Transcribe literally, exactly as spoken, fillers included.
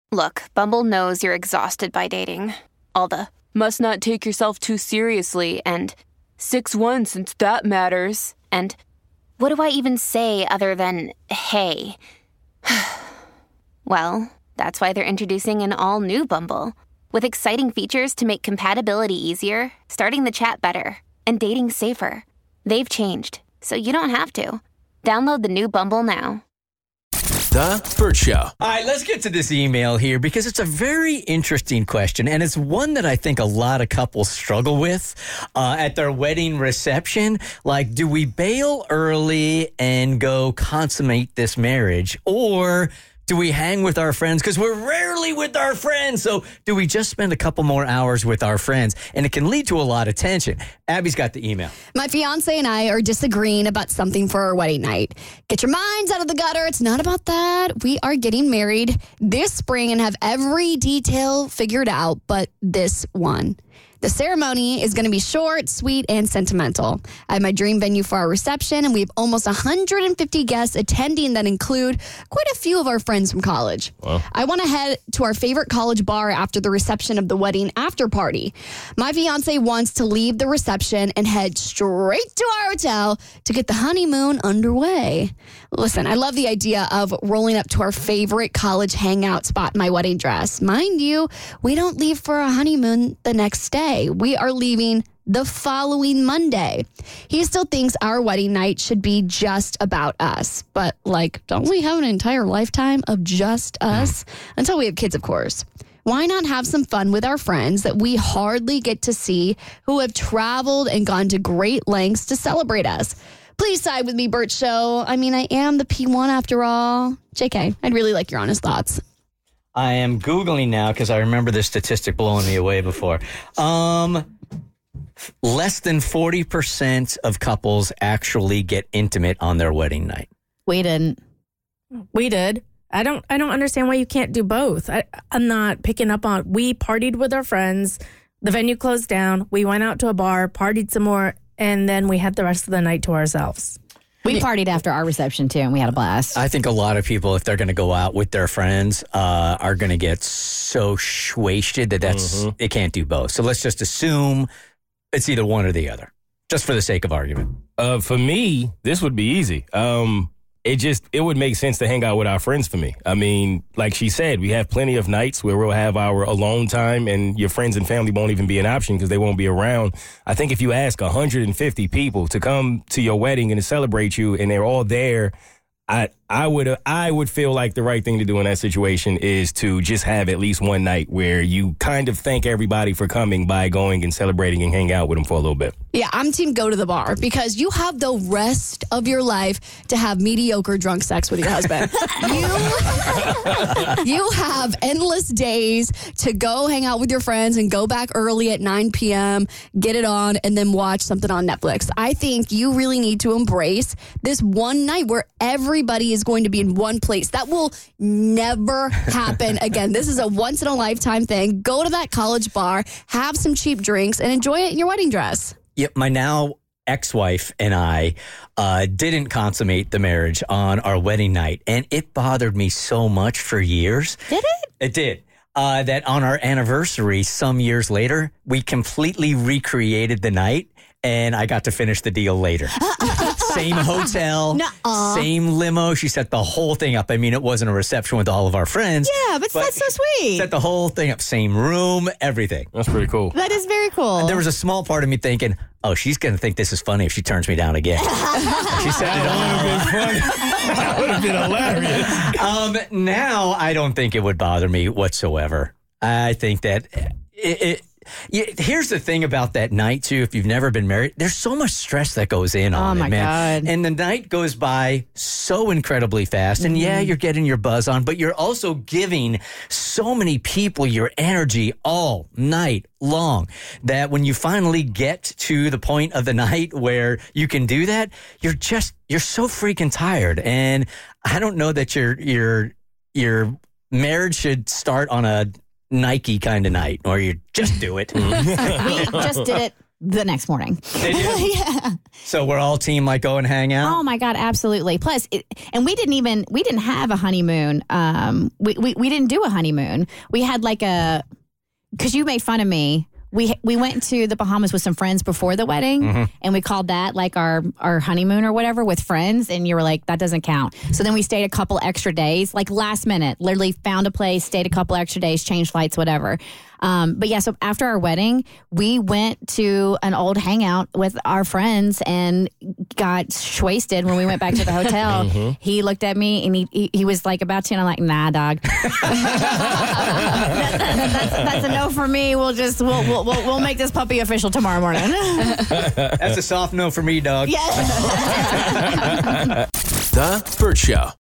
Look, Bumble knows you're exhausted by dating. All the must not take yourself too seriously and six one since that matters. And what do I even say other than hey? Well, that's why they're introducing an all-new Bumble with exciting features to make compatibility easier, starting the chat better, and dating safer. They've changed, so you don't have to. Download the new Bumble now. The Bert Show. All right, let's get to this email here because it's a very interesting question, and it's one that I think a lot of couples struggle with uh, at their wedding reception. Like, do we bail early and go consummate this marriage, or do we hang with our friends? Because we're rarely with our friends. So do we just spend a couple more hours with our friends? And it can lead to a lot of tension. Abby's got the email. My fiance and I are disagreeing about something for our wedding night. Get your minds out of the gutter. It's not about that. We are getting married this spring and have every detail figured out, but this one. The ceremony is going to be short, sweet, and sentimental. I have my dream venue for our reception, and we have almost one hundred fifty guests attending that include quite a few of our friends from college. Wow. I want to head to our favorite college bar after the reception of the wedding after party. My fiance wants to leave the reception and head straight to our hotel to get the honeymoon underway. Listen, I love the idea of rolling up to our favorite college hangout spot in my wedding dress. Mind you, we don't leave for a honeymoon the next day. We are leaving the following Monday. He still thinks our wedding night should be just about us. But, like, don't we have an entire lifetime of just us? Until we have kids, of course. Why not have some fun with our friends that we hardly get to see who have traveled and gone to great lengths to celebrate us? Please side with me, Bert Show. I mean, I am the P one after all. J K, I'd really like your honest thoughts. I am Googling now because I remember this statistic blowing me away before. Um, less than forty percent of couples actually get intimate on their wedding night. We didn't. We did. I don't I don't understand why you can't do both. I, I'm not picking up on, we partied with our friends. The venue closed down. We went out to a bar, partied some more, and then we had the rest of the night to ourselves. We partied after our reception, too, and we had a blast. I think a lot of people, if they're going to go out with their friends, uh, are going to get so wasted that that's mm-hmm. it can't do both. So let's just assume it's either one or the other, just for the sake of argument. Uh, for me, this would be easy. Um, it just, it would make sense to hang out with our friends for me. I mean, like she said, we have plenty of nights where we'll have our alone time and your friends and family won't even be an option because they won't be around. I think if you ask one hundred fifty people to come to your wedding and to celebrate you and they're all there, I I would I would feel like the right thing to do in that situation is to just have at least one night where you kind of thank everybody for coming by going and celebrating and hang out with them for a little bit. Yeah, I'm team go to the bar because you have the rest of your life to have mediocre drunk sex with your husband. you, you have endless days to go hang out with your friends and go back early at nine p.m., get it on, and then watch something on Netflix. I think you really need to embrace this one night where everybody is going to be in one place. That will never happen again. This is a once-in-a-lifetime thing. Go to that college bar, have some cheap drinks, and enjoy it in your wedding dress. Yep, my now ex-wife and I uh, didn't consummate the marriage on our wedding night, and it bothered me so much for years. Did it? It did. Uh, that on our anniversary, some years later, we completely recreated the night, and I got to finish the deal later. Same hotel, Nuh-uh. same limo. She set the whole thing up. I mean, it wasn't a reception with all of our friends. Yeah, but, but that's so sweet. Set the whole thing up. Same room, everything. That's pretty cool. That is very cool. And there was a small part of me thinking, oh, she's going to think this is funny if she turns me down again. She said that would have been hilarious. Um, now, I don't think it would bother me whatsoever. I think that it, it Yeah, here's the thing about that night, too. If you've never been married, there's so much stress that goes in on oh it, man. God. And the night goes by so incredibly fast. And yeah, you're getting your buzz on, but you're also giving so many people your energy all night long that when you finally get to the point of the night where you can do that, you're just, you're so freaking tired. And I don't know that your, your, your marriage should start on a Nike kind of night, or you just do it. We just did it the next morning. yeah. So we're all team like go and hang out. Oh my God, absolutely. Plus, it, and we didn't even we didn't have a honeymoon. Um, we we we didn't do a honeymoon. We had like a because you made fun of me. We we went to the Bahamas with some friends before the wedding, mm-hmm. and we called that like our, our honeymoon or whatever with friends, and you were like, that doesn't count. So then we stayed a couple extra days, like last minute, literally found a place, stayed a couple extra days, changed flights, whatever. Um, but yeah, so after our wedding, we went to an old hangout with our friends and got wasted when we went back to the hotel. Mm-hmm. He looked at me and he, he he was like about to, and I'm like, nah, dog. that, that, that's, that's a no for me. We'll just, we'll, we'll, we'll, we'll make this puppy official tomorrow morning. That's a soft no for me, dog. Yeah. The Burt Show.